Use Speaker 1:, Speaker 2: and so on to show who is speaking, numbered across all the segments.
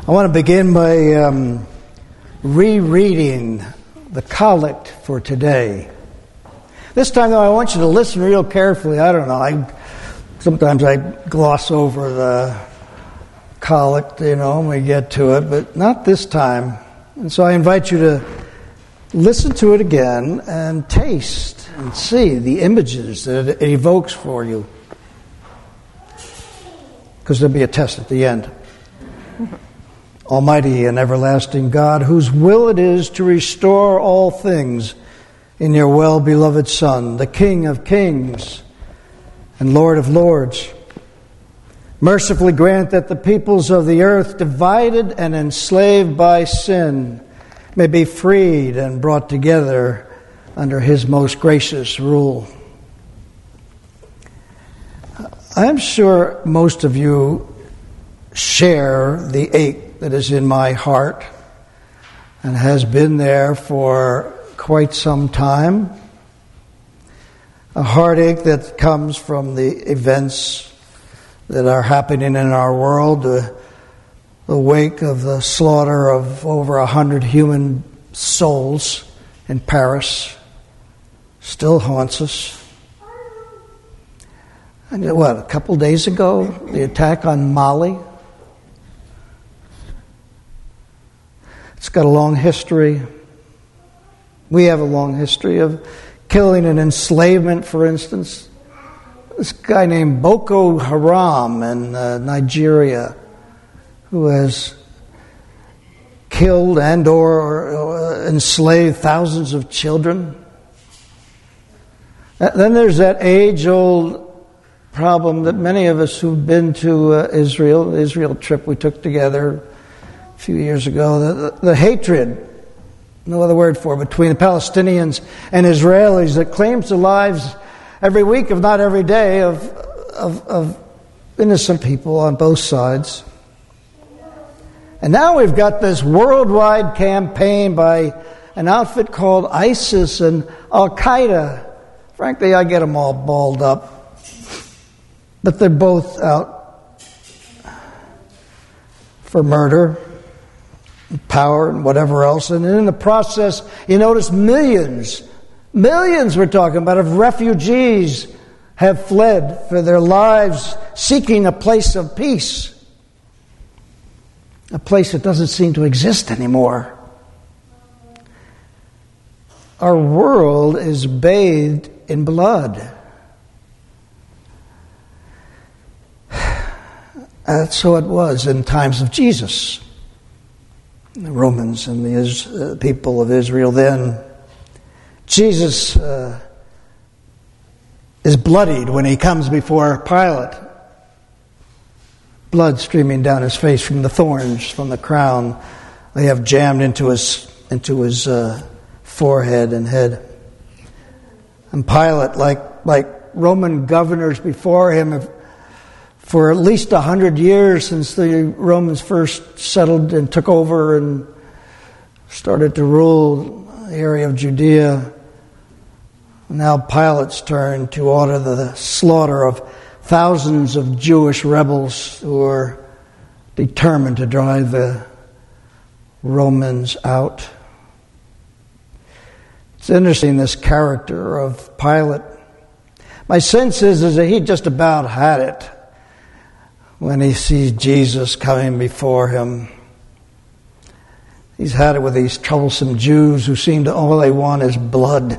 Speaker 1: I want to begin by rereading the collect for today. This time, though, I want you to listen real carefully. I don't know. Sometimes I gloss over the collect, when we get to it, but not this time. And so I invite you to listen to it again and taste and see the images that it evokes for you. Because there'll be a test at the end. Almighty and everlasting God, whose will it is to restore all things in your well-beloved Son, the King of kings and Lord of lords, mercifully grant that the peoples of the earth, divided and enslaved by sin, may be freed and brought together under His most gracious rule. I'm sure most of you share the ache that is in my heart and has been there for quite some time. A heartache that comes from the events that are happening in our world, the wake of the slaughter of over 100 human souls in Paris still haunts us. And a couple days ago, the attack on Mali. It's got a long history. We have a long history of killing and enslavement, for instance. This guy named Boko Haram in Nigeria, who has killed and or enslaved thousands of children. Then there's that age-old problem that many of us who've been to Israel, the Israel trip we took together a few years ago, the hatred, no other word for it, between the Palestinians and Israelis that claims the lives every week, if not every day, of innocent people on both sides. And now we've got this worldwide campaign by an outfit called ISIS and Al-Qaeda. Frankly, I get them all balled up. But they're both out for murder, power, and whatever else. And in the process, you notice millions we're talking about, of refugees have fled for their lives, seeking a place of peace. A place that doesn't seem to exist anymore. Our world is bathed in blood. So it was in times of Jesus. The Romans and the people of Israel then. Jesus is bloodied when he comes before Pilate. Blood streaming down his face from the thorns, from the crown they have jammed into his forehead and head. And Pilate, like Roman governors before him, for at least 100 years since the Romans first settled and took over and started to rule the area of Judea. Now Pilate's turn to order the slaughter of thousands of Jewish rebels who are determined to drive the Romans out. It's interesting, this character of Pilate. My sense is that he just about had it when he sees Jesus coming before him. He's had it with these troublesome Jews who seem to all they want is blood.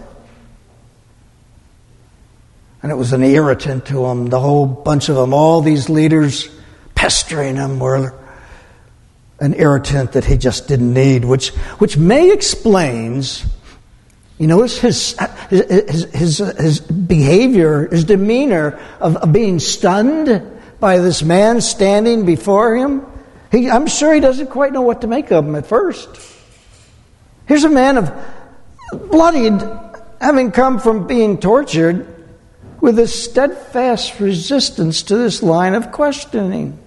Speaker 1: And it was an irritant to him, the whole bunch of them, all these leaders pestering him were an irritant that he just didn't need, which may explains, his behavior, his demeanor of being stunned by this man standing before him. I'm sure he doesn't quite know what to make of him at first. Here's a man of bloodied, having come from being tortured, with a steadfast resistance to this line of questioning.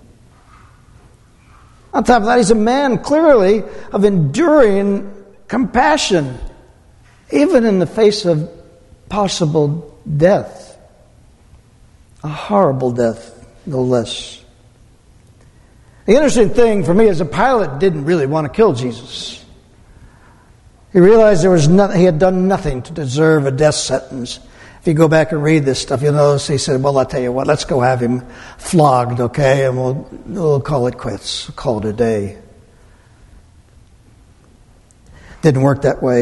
Speaker 1: On top of that, he's a man clearly of enduring compassion, even in the face of possible death. A horrible death, no less. The interesting thing for me is that Pilate didn't really want to kill Jesus. He realized he had done nothing to deserve a death sentence. If you go back and read this stuff, you'll notice he said, well, I'll tell you what, let's go have him flogged, okay, and we'll call it quits, we'll call it a day. Didn't work that way.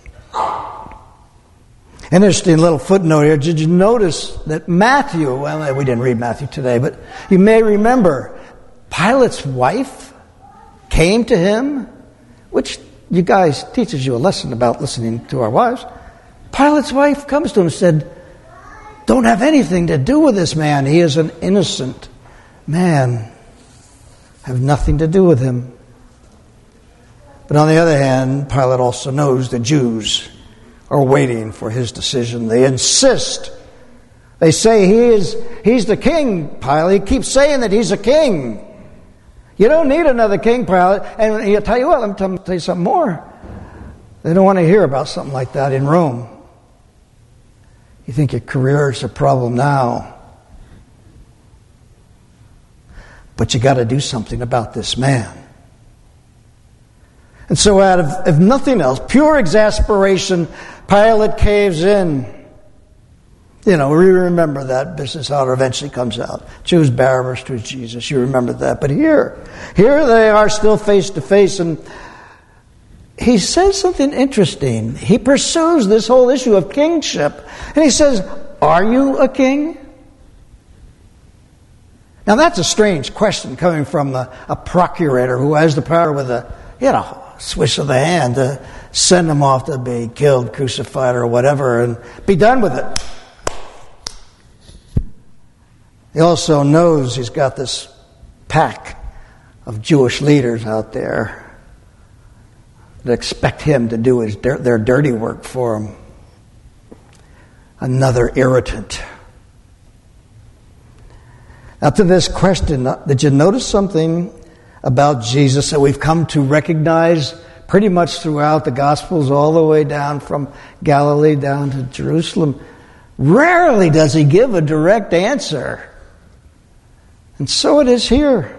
Speaker 1: Interesting little footnote here. Did you notice that Matthew, well, we didn't read Matthew today, but you may remember Pilate's wife came to him, which you guys teaches you a lesson about listening to our wives. Pilate's wife comes to him and said, don't have anything to do with this man. He is an innocent man. Have nothing to do with him. But on the other hand, Pilate also knows the Jews are waiting for his decision. They insist. They say he's the king, Pilate. He keeps saying that he's a king. You don't need another king, Pilate. And he'll tell you what, let me tell you something more. They don't want to hear about something like that in Rome. You think your career is a problem now. But you got to do something about this man. And so out of, if nothing else, pure exasperation, Pilate caves in. You know, we remember that business how it eventually comes out. Choose Barabbas, choose Jesus. You remember that. But here they are still face to face, and he says something interesting. He pursues this whole issue of kingship, and he says, are you a king? Now that's a strange question coming from a procurator who has the power with a swish of the hand to send him off to be killed, crucified, or whatever, and be done with it. He also knows he's got this pack of Jewish leaders out there that expect him to do their dirty work for him. Another irritant. Now to this question, did you notice something about Jesus that we've come to recognize pretty much throughout the Gospels, all the way down from Galilee down to Jerusalem? Rarely does he give a direct answer. And so it is here.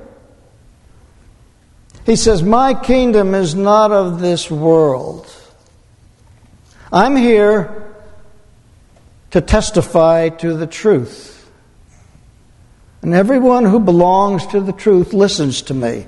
Speaker 1: He says, my kingdom is not of this world. I'm here to testify to the truth. And everyone who belongs to the truth listens to me.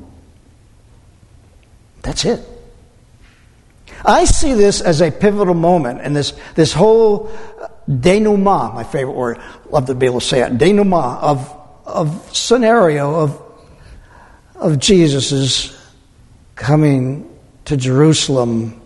Speaker 1: That's it. I see this as a pivotal moment in this whole denouement, my favorite word, love to be able to say it, denouement of scenario of Jesus' coming to Jerusalem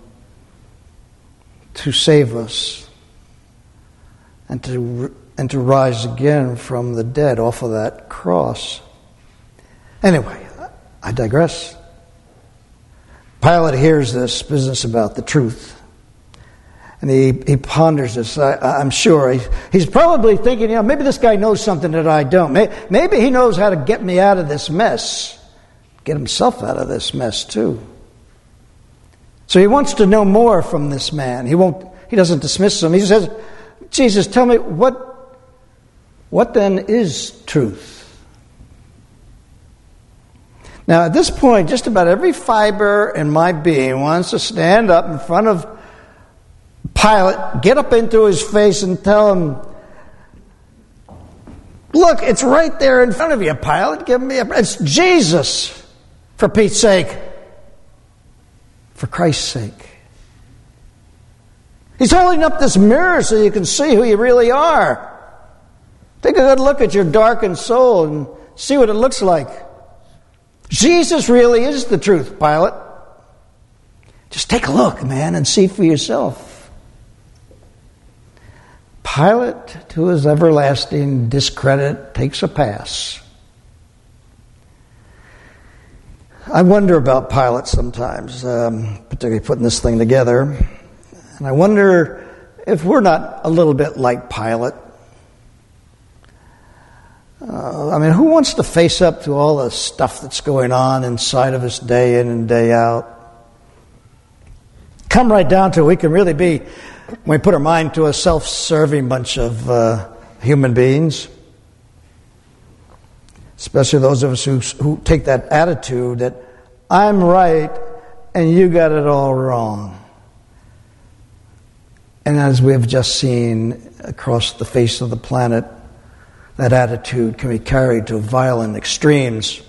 Speaker 1: to save us and to rise again from the dead off of that cross. Anyway, I digress. Pilate hears this business about the truth, and he ponders this. I'm sure he's probably thinking, maybe this guy knows something that I don't. Maybe he knows how to get me out of this mess, get himself out of this mess too. So he wants to know more from this man. He doesn't dismiss him. He says, Jesus, tell me, what then is truth? Now, at this point, just about every fiber in my being wants to stand up in front of Pilate, get up into his face and tell him, look, it's right there in front of you, Pilate. It's Jesus, for Pete's sake. For Christ's sake. He's holding up this mirror so you can see who you really are. Take a good look at your darkened soul and see what it looks like. Jesus really is the truth, Pilate. Just take a look, man, and see for yourself. Pilate, to his everlasting discredit, takes a pass. I wonder about Pilate sometimes, particularly putting this thing together. And I wonder if we're not a little bit like Pilate. Who wants to face up to all the stuff that's going on inside of us day in and day out? Come right down to it, we can really be, when we put our mind to a self-serving bunch of human beings. especially those of us who take that attitude that I'm right and you got it all wrong. And as we have just seen across the face of the planet, that attitude can be carried to violent extremes.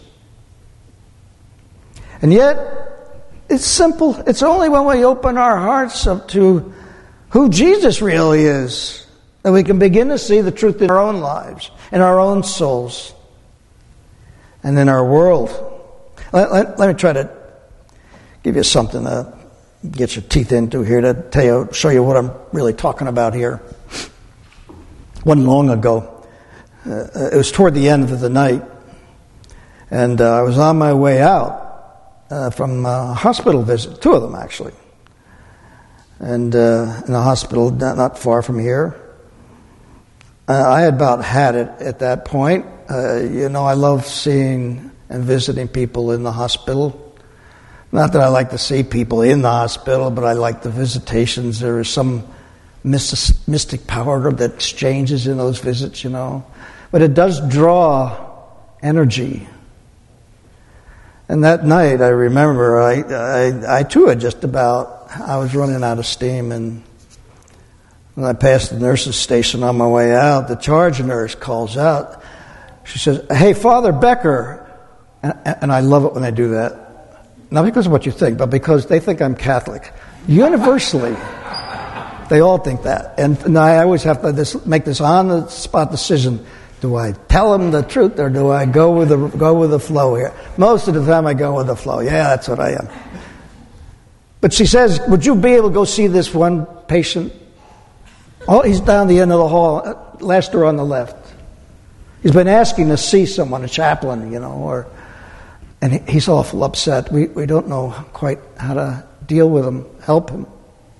Speaker 1: And yet, it's simple. It's only when we open our hearts up to who Jesus really is that we can begin to see the truth in our own lives, in our own souls, and in our world. Let me try to give you something to get your teeth into here to show you what I'm really talking about here. Wasn't long ago. It was toward the end of the night, and I was on my way out from a hospital visit, 2 of them actually, and in a hospital not far from here. I had about had it at that point. I love seeing and visiting people in the hospital. Not that I like to see people in the hospital, but I like the visitations. There is some mystic power that exchanges in those visits, But it does draw energy. And that night, I remember, I too had I was running out of steam, and when I passed the nurse's station on my way out, the charge nurse calls out. She says, "Hey, Father Becker." And I love it when they do that. Not because of what you think, but because they think I'm Catholic. Universally, they all think that. And I always have to make this on-the-spot decision. Do I tell them the truth, or do I go with the flow here? Most of the time I go with the flow. Yeah, that's what I am. But she says, "Would you be able to go see this one patient?" Oh, he's down the end of the hall, last door on the left. He's been asking to see someone, a chaplain, and he's awful upset. We don't know quite how to deal with him, help him.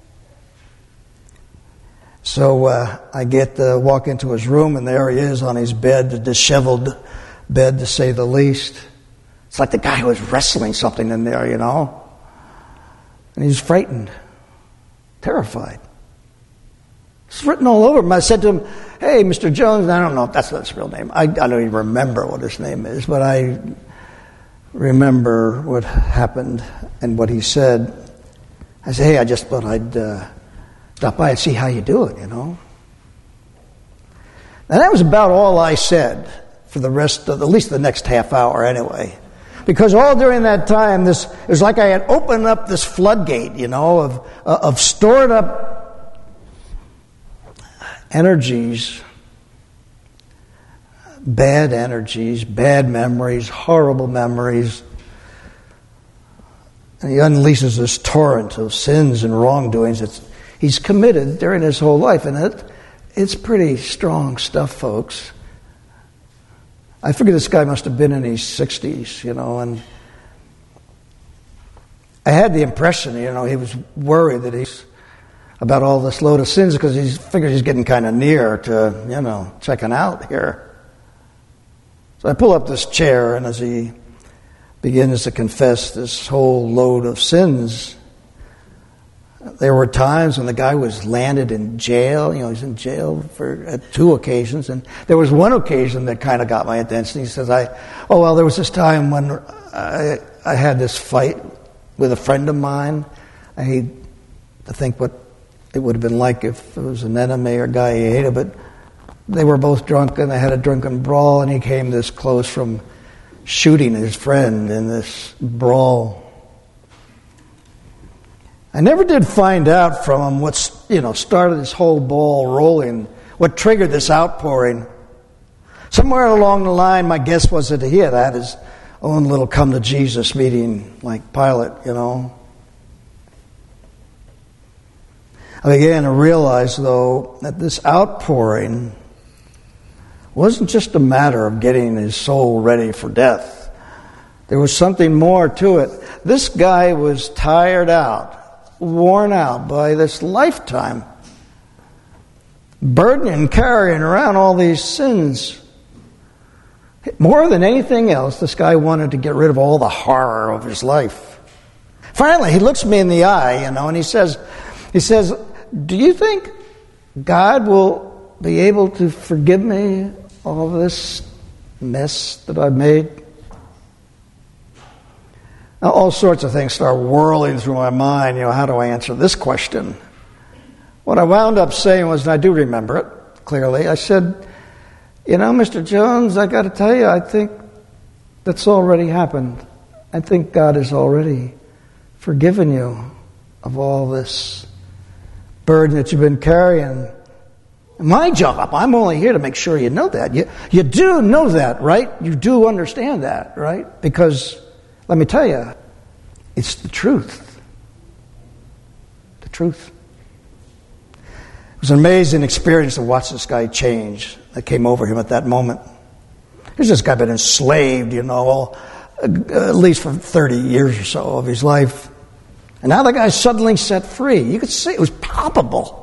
Speaker 1: So I get to walk into his room, and there he is on his bed, a disheveled bed to say the least. It's like the guy was wrestling something in there, And he's frightened, terrified. It's written all over him. I said to him, "Hey, Mr. Jones," and I don't know if that's not his real name. I don't even remember what his name is, but I remember what happened and what he said. I said, "Hey, I just thought I'd stop by and see how you do it, And that was about all I said for the rest of, at least the next half hour anyway. Because all during that time, it was like I had opened up this floodgate, of stored up energies, bad energies, bad memories, horrible memories. And he unleashes this torrent of sins and wrongdoings he's committed during his whole life. And it's pretty strong stuff, folks. I figure this guy must have been in his 60s, and I had the impression, he was worried that he's about all this load of sins because he figures he's getting kind of near to, checking out here. So I pull up this chair, and as he begins to confess this whole load of sins, there were times when the guy was landed in jail. He's in jail at 2 occasions, and there was one occasion that kind of got my attention. He says, there was this time when I had this fight with a friend of mine. I hate to think what it would have been like if it was an enemy or a guy he hated, but they were both drunk and they had a drunken brawl, and he came this close from shooting his friend in this brawl. I never did find out from him what started this whole ball rolling, what triggered this outpouring. Somewhere along the line, my guess was that he had had his own little come to Jesus meeting like Pilate, I began to realize, though, that this outpouring wasn't just a matter of getting his soul ready for death. There was something more to it. This guy was tired out, worn out by this lifetime, burdening and carrying around all these sins. More than anything else, this guy wanted to get rid of all the horror of his life. Finally, he looks me in the eye, and he says, "Do you think God will be able to forgive me all this mess that I've made? Now, all sorts of things start whirling through my mind. How do I answer this question? What I wound up saying was, and I do remember it clearly, I said, Mr. Jones, I got to tell you, I think that's already happened. I think God has already forgiven you of all this burden that you've been carrying. My job, I'm only here to make sure you know that. You do know that, right? You do understand that, right? Because, let me tell you, it's the truth. The truth. It was an amazing experience to watch this guy change that came over him at that moment. Here's this guy been enslaved, at least for 30 years or so of his life. And now the guy's suddenly set free. You could see it was palpable.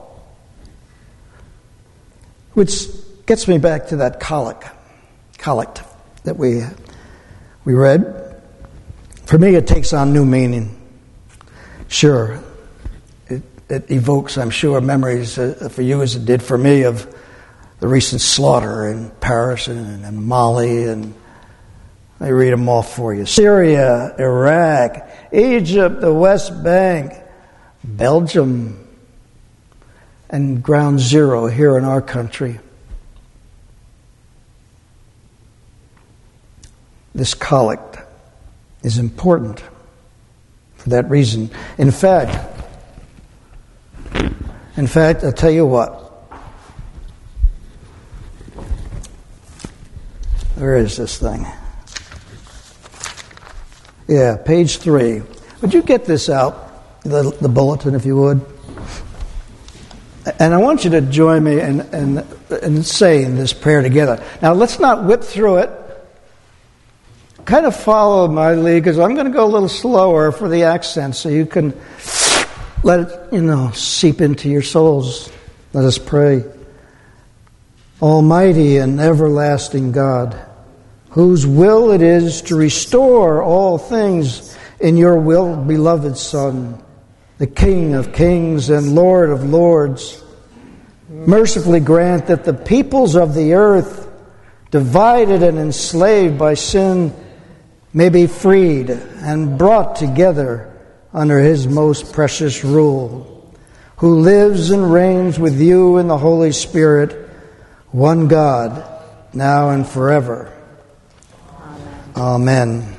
Speaker 1: Which gets me back to that collect that we read. For me, it takes on new meaning. Sure, it evokes, I'm sure, memories for you as it did for me of the recent slaughter in Paris and Mali, and I read them all for you. Syria, Iraq, Egypt, the West Bank, Belgium, and Ground Zero here in our country. This collect is important for that reason. In fact, I'll tell you what. Where is this thing? Yeah, page 3. Would you get this out, the bulletin, if you would? And I want you to join me in saying this prayer together. Now, let's not whip through it. Kind of follow my lead, because I'm going to go a little slower for the accent so you can let it, seep into your souls. Let us pray. Almighty and everlasting God, whose will it is to restore all things in your will, beloved Son, the King of kings and Lord of lords, mercifully grant that the peoples of the earth, divided and enslaved by sin, may be freed and brought together under his most precious rule, who lives and reigns with you in the Holy Spirit, one God, now and forever. Amen.